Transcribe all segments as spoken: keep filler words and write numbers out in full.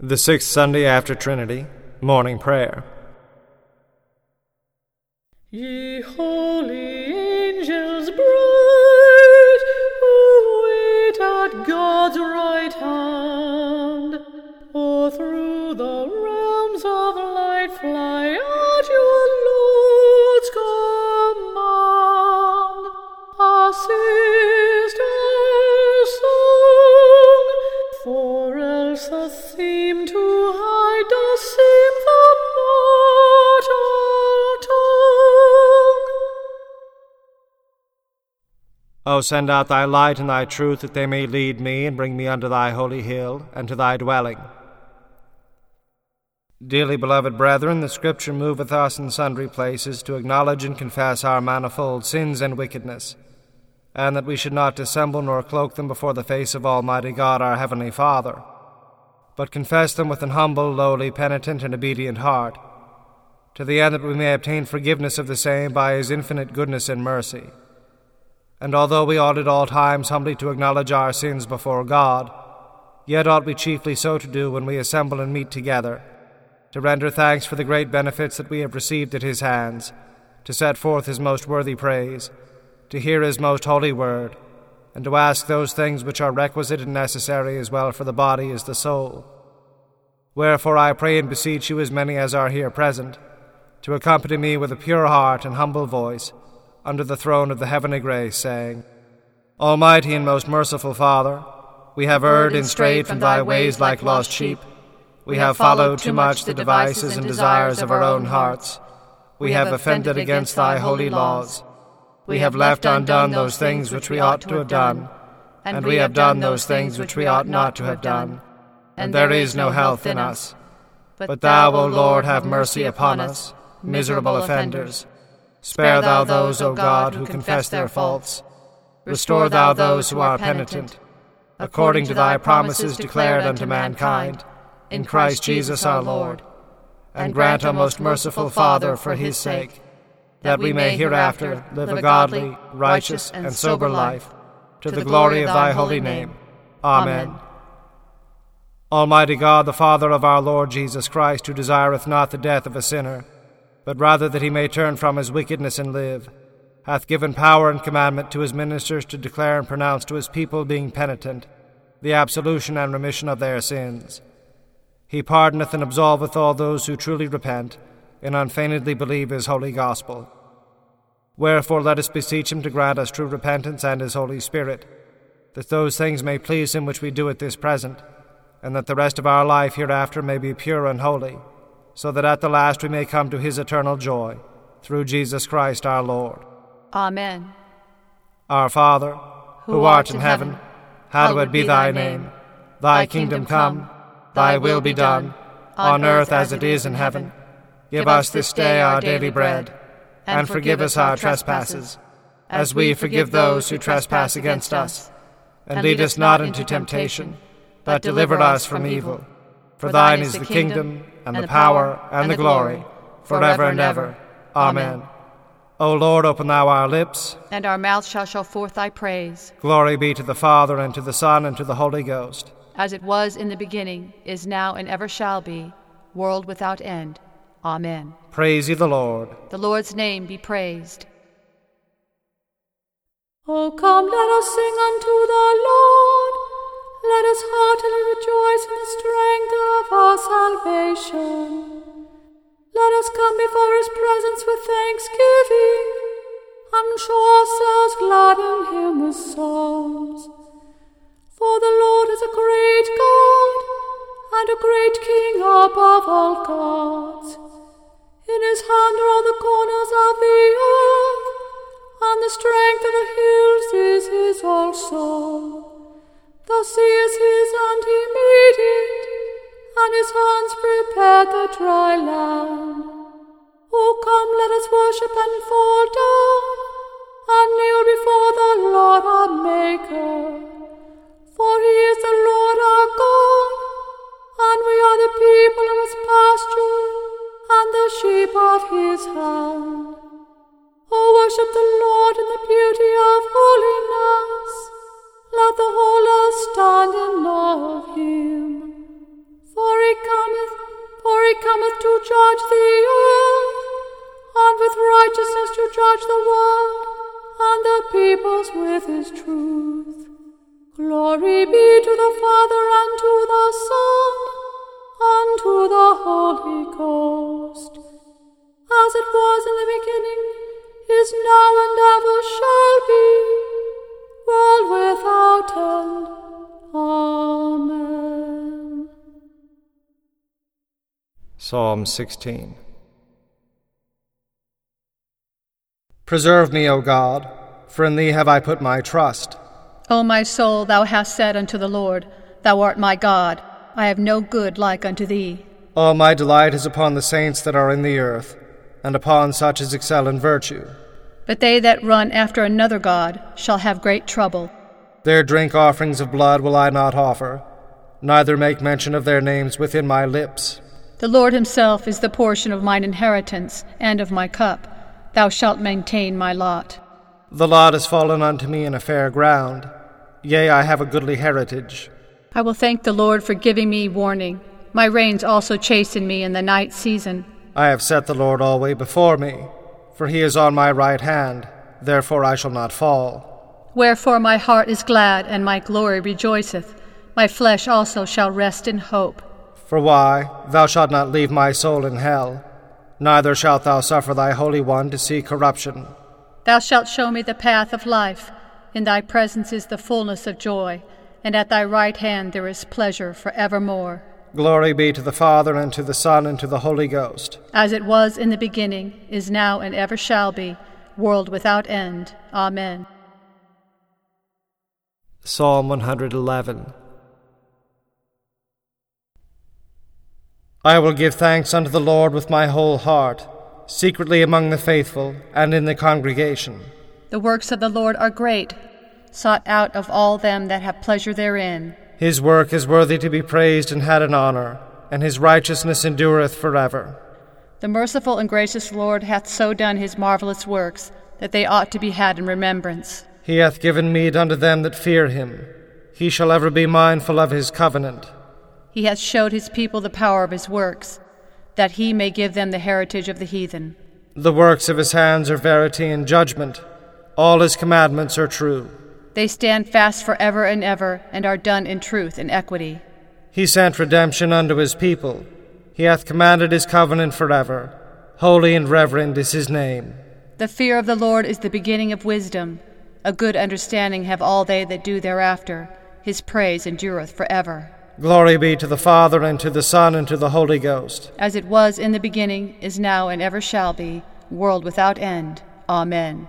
The sixth Sunday after Trinity, Morning Prayer. Ye holy angels bright, who wait at God's right hand, or through the realms of light fly at your Lord's command, assist our song, for else the theme to hide does seem the mortal tongue. O send out thy light and thy truth, that they may lead me and bring me unto thy holy hill and to thy dwelling. Dearly beloved brethren, the Scripture moveth us in sundry places to acknowledge and confess our manifold sins and wickedness, and that we should not dissemble nor cloak them before the face of Almighty God our heavenly Father, but confess them with an humble, lowly, penitent, and obedient heart, to the end that we may obtain forgiveness of the same by his infinite goodness and mercy. And although we ought at all times humbly to acknowledge our sins before God, yet ought we chiefly so to do when we assemble and meet together, to render thanks for the great benefits that we have received at his hands, to set forth his most worthy praise, to hear his most holy word, and to ask those things which are requisite and necessary as well for the body as the soul. Wherefore I pray and beseech you, as many as are here present, to accompany me with a pure heart and humble voice under the throne of the heavenly grace, saying, Almighty and most merciful Father, we have erred and strayed from thy ways like lost sheep. We have followed too much the devices and desires of our own hearts. We have offended against thy holy laws. We have left undone those things which we ought to have done, and we have done those things which we ought not to have done, and there is no health in us. But thou, O Lord, have mercy upon us, miserable offenders. Spare thou those, O God, who confess their faults. Restore thou those who are penitent, according to thy promises declared unto mankind, in Christ Jesus our Lord. And grant, O most merciful Father, for his sake, that we may hereafter live a godly, righteous, and sober life, to the glory of thy holy name. Amen. Almighty God, the Father of our Lord Jesus Christ, who desireth not the death of a sinner, but rather that he may turn from his wickedness and live, hath given power and commandment to his ministers to declare and pronounce to his people, being penitent, the absolution and remission of their sins. He pardoneth and absolveth all those who truly repent, and unfeignedly believe his holy gospel. Wherefore let us beseech him to grant us true repentance and his Holy Spirit, that those things may please him which we do at this present, and that the rest of our life hereafter may be pure and holy, so that at the last we may come to his eternal joy, through Jesus Christ our Lord. Amen. Our Father, who, who art in heaven, hallowed be thy name. Thy kingdom come, thy will be done, on earth as it is in heaven. Give us this day our daily bread, and forgive us our trespasses, as we forgive those who trespass against us. And lead us not into temptation, but deliver us from evil. For thine is the kingdom, and the power, and the glory, forever and ever. Amen. O Lord, open thou our lips, and our mouth shall show forth thy praise. Glory be to the Father, and to the Son, and to the Holy Ghost. As it was in the beginning, is now, and ever shall be, world without end. Amen. Praise ye the Lord. The Lord's name be praised. O come, let us sing unto the Lord. Let us heartily rejoice in the strength of our salvation. Let us come before his presence with thanksgiving, and show ourselves glad in him with psalms. For the Lord is a great God, and a great King above all gods. In his hand are all the corners of the earth, and the strength of the hills is his also. The sea is his, and he made it, and his hands prepared the dry land. O come, let us worship and fall down, and kneel before the Lord our Maker. For he is the Lord our God, and we are the people of his pasture, and the sheep of his hand. O worship the Lord in the beauty of holiness. Let the whole earth stand in awe of him. For he cometh to judge the earth, and with righteousness to judge the world, and the peoples with his truth. Glory be to the Father, and to the Son, and to the Holy Ghost, as it was in the beginning, is now, and ever shall be, world without end. Amen. Psalm sixteen. Preserve me, O God, for in thee have I put my trust. O my soul, thou hast said unto the Lord, Thou art my God, I have no good like unto thee. All my delight is upon the saints that are in the earth, and upon such as excel in virtue. But they that run after another god shall have great trouble. Their drink offerings of blood will I not offer, neither make mention of their names within my lips. The Lord himself is the portion of mine inheritance and of my cup. Thou shalt maintain my lot. The lot is fallen unto me in a fair ground. Yea, I have a goodly heritage. I will thank the Lord for giving me warning. My reins also chasten me in the night season. I have set the Lord alway before me, for he is on my right hand, therefore I shall not fall. Wherefore my heart is glad, and my glory rejoiceth. My flesh also shall rest in hope. For why? Thou shalt not leave my soul in hell, neither shalt thou suffer thy Holy One to see corruption. Thou shalt show me the path of life. In thy presence is the fullness of joy, and at thy right hand there is pleasure for evermore. Glory be to the Father, and to the Son, and to the Holy Ghost. As it was in the beginning, is now, and ever shall be, world without end. Amen. Psalm one hundred eleven. I will give thanks unto the Lord with my whole heart, secretly among the faithful, and in the congregation. The works of the Lord are great, sought out of all them that have pleasure therein. His work is worthy to be praised and had in honor, and his righteousness endureth forever. The merciful and gracious Lord hath so done his marvelous works, that they ought to be had in remembrance. He hath given meat unto them that fear him. He shall ever be mindful of his covenant. He hath showed his people the power of his works, that he may give them the heritage of the heathen. The works of his hands are verity and judgment. All his commandments are true. They stand fast for ever and ever, and are done in truth and equity. He sent redemption unto his people. He hath commanded his covenant forever. Holy and reverend is his name. The fear of the Lord is the beginning of wisdom. A good understanding have all they that do thereafter. His praise endureth forever. Glory be to the Father, and to the Son, and to the Holy Ghost. As it was in the beginning, is now, and ever shall be, world without end. Amen.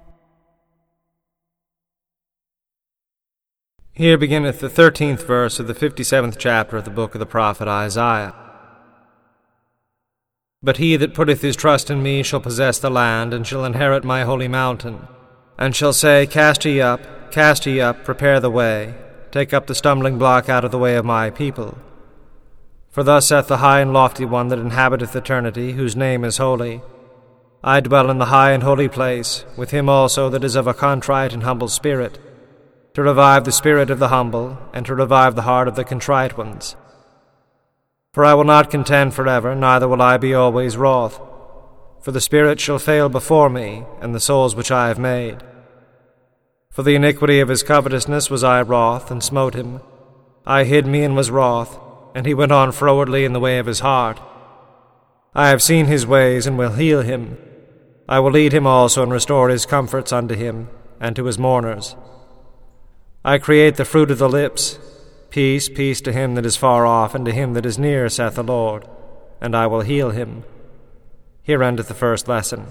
Here beginneth the thirteenth verse of the fifty-seventh chapter of the book of the prophet Isaiah. But he that putteth his trust in me shall possess the land, and shall inherit my holy mountain, and shall say, Cast ye up, cast ye up, prepare the way, take up the stumbling block out of the way of my people. For thus saith the high and lofty one that inhabiteth eternity, whose name is holy. I dwell in the high and holy place, with him also that is of a contrite and humble spirit, to revive the spirit of the humble, and to revive the heart of the contrite ones. For I will not contend forever, neither will I be always wroth. For the spirit shall fail before me, and the souls which I have made. For the iniquity of his covetousness was I wroth, and smote him. I hid me and was wroth, and he went on frowardly in the way of his heart. I have seen his ways, and will heal him. I will lead him also, and restore his comforts unto him, and to his mourners. I create the fruit of the lips. Peace, peace to him that is far off, and to him that is near, saith the Lord, and I will heal him. Here endeth the first lesson.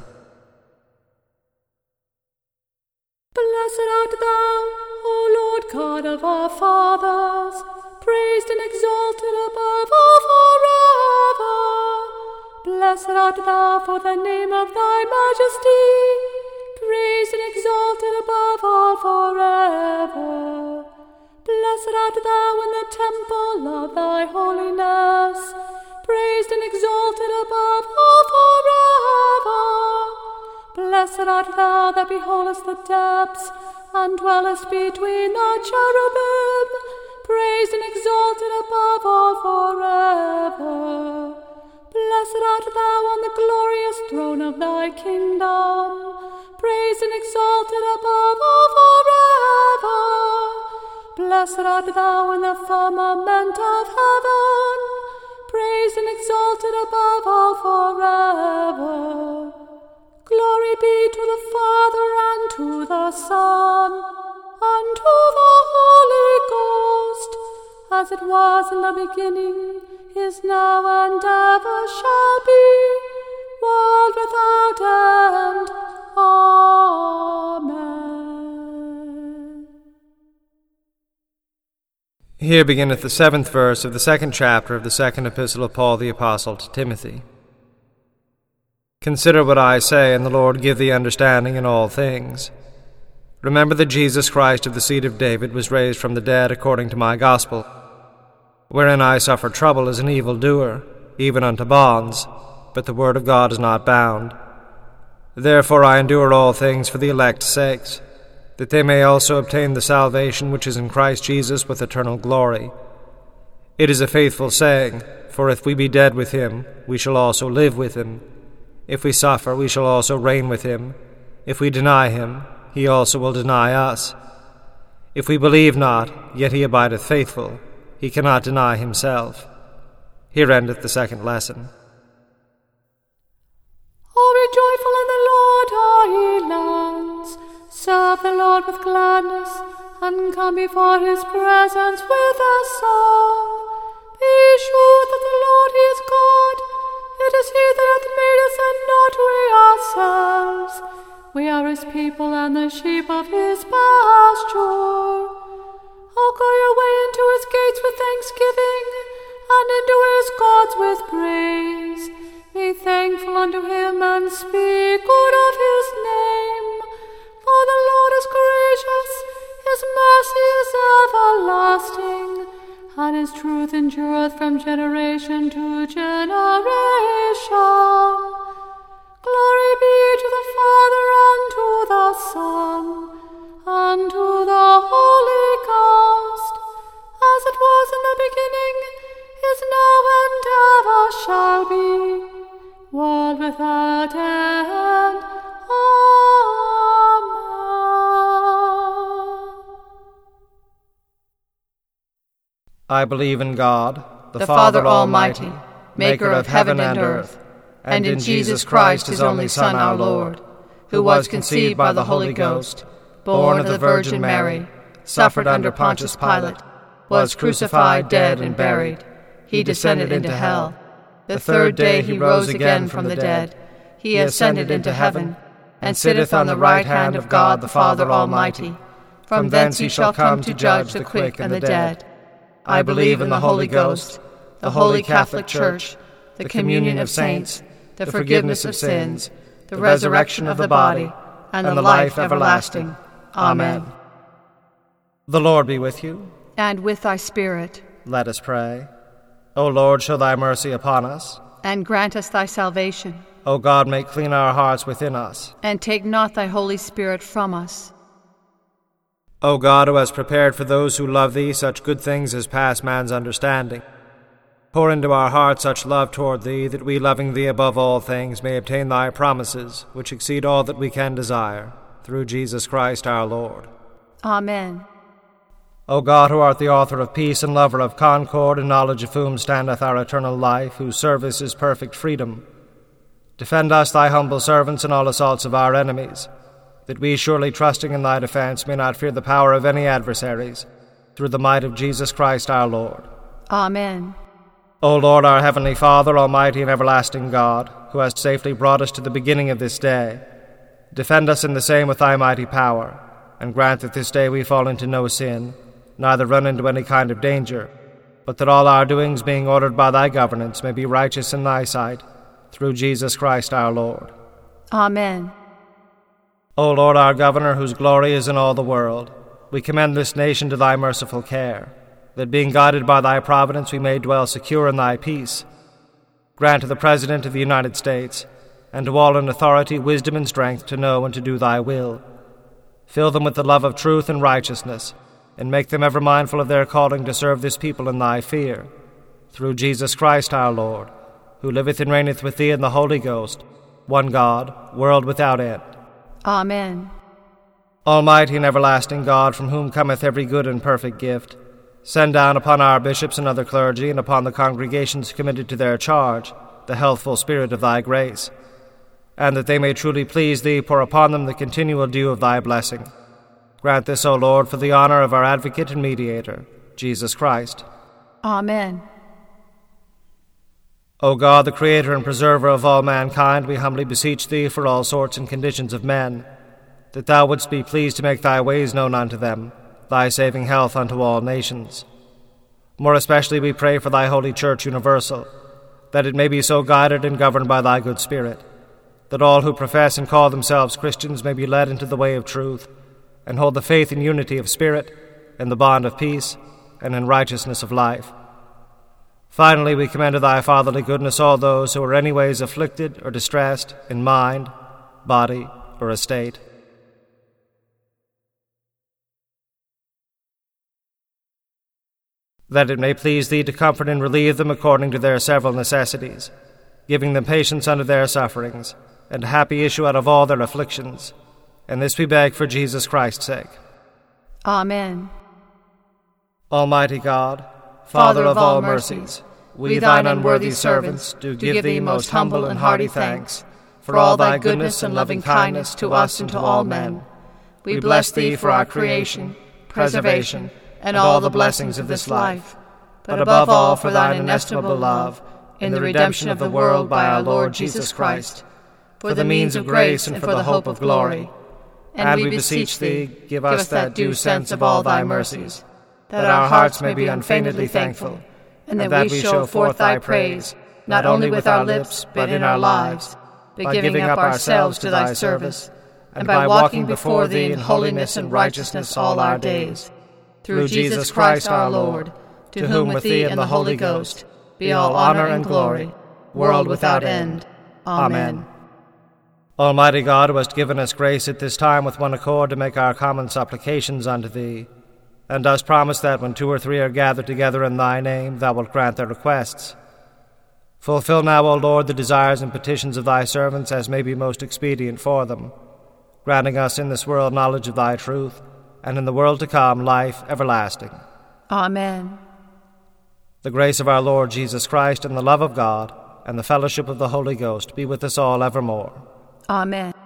Blessed art thou, O Lord God of our fathers, praised and exalted above all forever. Blessed art thou for the name of thy majesty, praised and exalted above all forever. Blessed art thou in the temple of thy holiness, praised and exalted above all forever. Blessed art thou that beholdest the depths, and dwellest between the cherubim, praised and exalted above all forever. Blessed art thou on the glorious throne of thy kingdom, praised and exalted above all forever. Blessed art thou in the firmament of heaven, praised and exalted above all forever. Glory be to the Father, and to the Son, and to the Holy Ghost, as it was in the beginning, is now, and ever shall be, world without end. Amen. Here beginneth the seventh verse of the second chapter of the second epistle of Paul the Apostle to Timothy. Consider what I say, and the Lord give thee understanding in all things. Remember that Jesus Christ of the seed of David was raised from the dead according to my gospel, wherein I suffered trouble as an evildoer, even unto bonds, but the word of God is not bound. Therefore I endure all things for the elect's sakes, that they may also obtain the salvation which is in Christ Jesus with eternal glory. It is a faithful saying, for if we be dead with him, we shall also live with him. If we suffer, we shall also reign with him. If we deny him, he also will deny us. If we believe not, yet he abideth faithful. He cannot deny himself. Here endeth the second lesson. O be joyful in the Lord, all ye lands. Serve the Lord with gladness, and come before his presence with a song. Be sure that the Lord he is God. It is he that hath made us, and not we ourselves. We are his people, and the sheep of his pasture. O go your way into his gates with thanksgiving, and into his courts with praise. Be thankful unto him, and speak good of his name. For the Lord is gracious, his mercy is everlasting, and his truth endureth from generation to generation. Glory be to the Father, and to the Son, and to the Holy Ghost, as it was in the beginning, is now, and ever shall be, world without end. Amen. I believe in God, the, the Father, Father Almighty, maker of heaven and earth, and in Jesus Christ, his only Son, our Lord, who was conceived by the Holy Ghost, born of the Virgin Mary, suffered under Pontius Pilate, was crucified, dead, and buried. He descended into hell. The third day he rose again from the dead. He ascended into heaven, and sitteth on the right hand of God the Father Almighty. From thence he shall come to judge the quick and the dead. I believe in the Holy Ghost, the Holy Catholic Church, the communion of saints, the forgiveness of sins, the resurrection of the body, and the life everlasting. Amen. The Lord be with you. And with thy spirit. Let us pray. O Lord, show thy mercy upon us. And grant us thy salvation. O God, make clean our hearts within us. And take not thy Holy Spirit from us. O God, who hast prepared for those who love thee such good things as pass man's understanding, pour into our hearts such love toward thee, that we, loving thee above all things, may obtain thy promises, which exceed all that we can desire, through Jesus Christ our Lord. Amen. O God, who art the author of peace and lover of concord, in knowledge of whom standeth our eternal life, whose service is perfect freedom, defend us, thy humble servants, in all assaults of our enemies, that we, surely trusting in thy defense, may not fear the power of any adversaries, through the might of Jesus Christ our Lord. Amen. O Lord, our heavenly Father, almighty and everlasting God, who hast safely brought us to the beginning of this day, defend us in the same with thy mighty power, and grant that this day we fall into no sin, neither run into any kind of danger, but that all our doings, being ordered by thy governance, may be righteous in thy sight, through Jesus Christ our Lord. Amen. O Lord, our Governor, whose glory is in all the world, we commend this nation to thy merciful care, that being guided by thy providence we may dwell secure in thy peace. Grant to the President of the United States, and to all in authority, wisdom and strength to know and to do thy will. Fill them with the love of truth and righteousness, and make them ever mindful of their calling to serve this people in thy fear, through Jesus Christ our Lord, who liveth and reigneth with thee in the Holy Ghost, one God, world without end. Amen. Almighty and everlasting God, from whom cometh every good and perfect gift, send down upon our bishops and other clergy, and upon the congregations committed to their charge, the healthful spirit of thy grace, and that they may truly please thee, pour upon them the continual dew of thy blessing. Grant this, O Lord, for the honor of our advocate and mediator, Jesus Christ. Amen. O God, the creator and preserver of all mankind, we humbly beseech thee for all sorts and conditions of men, that thou wouldst be pleased to make thy ways known unto them, thy saving health unto all nations. More especially we pray for thy holy Church universal, that it may be so guided and governed by thy good Spirit, that all who profess and call themselves Christians may be led into the way of truth, and hold the faith and unity of spirit, in the bond of peace, and in righteousness of life. Finally, we commend to thy fatherly goodness all those who are anyways afflicted or distressed in mind, body, or estate. That it may please thee to comfort and relieve them according to their several necessities, giving them patience under their sufferings, and a happy issue out of all their afflictions. And this we beg for Jesus Christ's sake. Amen. Almighty God, Father of all mercies, we thine unworthy servants do give thee most humble and hearty thanks for all thy goodness and loving kindness to us and to all men. We bless thee for our creation, preservation, and all the blessings of this life, but above all for thine inestimable love in the redemption of the world by our Lord Jesus Christ, for the means of grace and for the hope of glory. And we beseech thee, give us that due sense of all thy mercies, that our hearts may be unfeignedly thankful, and that we show forth thy praise, not only with our lips, but in our lives, by giving up ourselves to thy service, and by walking before thee in holiness and righteousness all our days. Through Jesus Christ our Lord, to whom with thee and the Holy Ghost be all honor and glory, world without end. Amen. Almighty God, who hast given us grace at this time with one accord to make our common supplications unto thee, and dost promise that when two or three are gathered together in thy name, thou wilt grant their requests. Fulfill now, O Lord, the desires and petitions of thy servants as may be most expedient for them, granting us in this world knowledge of thy truth, and in the world to come life everlasting. Amen. The grace of our Lord Jesus Christ, and the love of God, and the fellowship of the Holy Ghost be with us all evermore. Amen.